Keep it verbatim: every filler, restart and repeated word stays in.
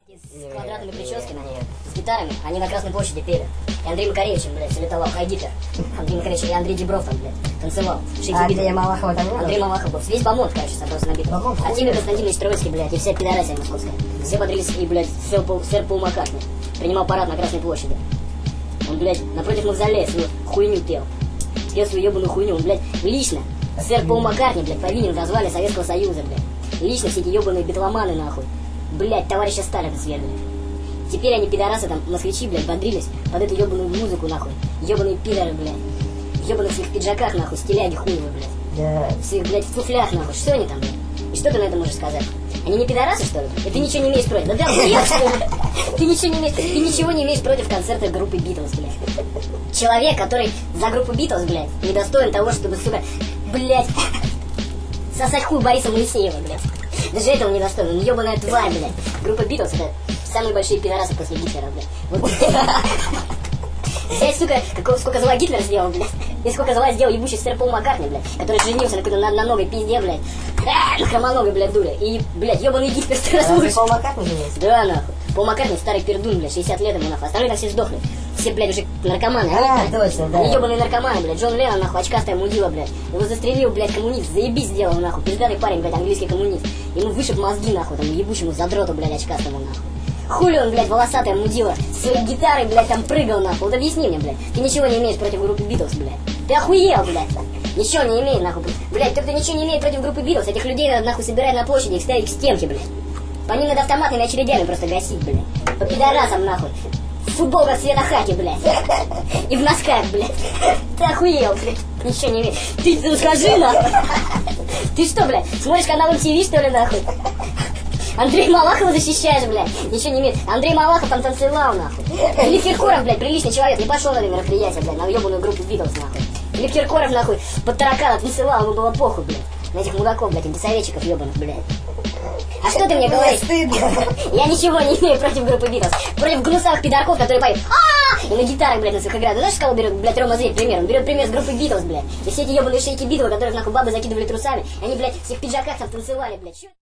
С квадратными прическами, с гитарами, они на Красной площади пели. И Андрей Макаревичем, блядь, салютовал, хай Гитлер. Андрей Макаревич и Андрей Дебров там, блядь, танцевал. А Андрей Малахова там нет? Андрей Малахов был. Весь бомонд, короче, собрался на битву. А Тимир Константинович Троицкий, блядь, и вся пидорасия московская. Все подрились, и, блядь, сэр Пол, сэр Пол Маккартни принимал парад на Красной площади. Он, блядь, напротив мавзолея свою хуйню пел. Пел свою ебаную хуйню. Он, блядь, лично, сэр Пол Маккартни, блядь, повинен в развале Советского Союза, блядь. Лично все эти ебаные битломаны, нахуй. Блядь, товарища Сталина свергли. Теперь они, пидорасы, там, москвичи, блядь, бодрились под эту ебаную музыку, нахуй. Ебаные пидоры, блядь. В ебаных своих пиджаках, нахуй, стиляги хуевы, блядь. Да. В своих, блядь, фуфлях, нахуй. Что они там, блядь? И что ты на это можешь сказать? Они не пидорасы, что ли? И ты ничего не имеешь против? Да ты охуел, что ли? Ты ничего не имеешь, ты ничего не имеешь против концерта группы Битлз, блядь. Человек, который за группу Битлз, блядь, недостоин того, чтобы, сука, блядь, сосать хуй Бориса Моисеева, блядь. Даже этого недостоин. Он ебаная тварь, блядь. Группа Битлз — это самые большие пидорасы после Гитлера, блядь. Вот. Взять, сука, какого, сколько зла Гитлер сделал, блядь. И сколько зла сделал ебучий сэр Пол Маккартни, блядь. Который женился на какой-то одноногой пизде, блядь. А, на хромоногой, блядь, дуре. И, блядь, ебаный Гитлер сто раз лучше. Пол Маккартни женился? Да, нахуй. Пол Маккартни старый пердун, блядь, шестьдесят лет ему, нахуй. Остальные там все сдохли. Все, блядь, уже наркоманы. А, они, точно, да. Они ебаные наркоманы, блядь. Джон Леннон, нахуй, очкастая мудила, блядь. Его застрелил, блядь, коммунист. Заебись сделал, нахуй. Пиздатый парень, блядь, английский коммунист. Ему вышиб мозги, нахуй, там, ебучему задроту, блядь, очкастому, нахуй. Хули он, блядь, волосатая мудила, с своей гитарой, блядь, там прыгал, нахуй. Вот объясни мне, блядь. Ты ничего не имеешь против группы Битлз, блядь. Ты охуел, блядь. Ничего не имеет, нахуй. Блядь, кто-то ничего не имеет против группы Битлз. Этих людей надо, нахуй, собирать на площади и ставить к стенке, блядь. По ним надо автоматными очередями просто гасить, блядь. По пидорасам, нахуй. В футболках цвета хаки, блядь. И в носках, блядь. Ты охуел, блядь. Ничего не имеешь. Ты, ну скажи, нахуй. Ты что, блядь, смотришь канал эм ти ви, что ли, нахуй? Андрей Малахова защищаешь, блядь. Ничего не имеет. Андрей Малахов там танцевал, нахуй. Или Киркоров, блядь, приличный человек, не пошел на это мероприятие, блядь, на ебаную группу Битлз, нахуй. Или Киркоров, нахуй, под таракана танцевал, ему было похуй, блядь. На этих мудаков, блядь, антисоветчиков ебаных, блядь. А что ты мне говоришь? Я ничего не имею против группы Битлз. Против гнусавых пидорков, которые поют а и на гитарах, блядь, на своих играют. Знаешь, с кого берет, блядь, Рома Зверь пример? Он берет пример с группы Битлз, блядь. И все эти ебаные шейки Битлз, которых, нахуй, бабы закидывали трусами. И они, блядь, в своих пиджаках там танцевали, блядь.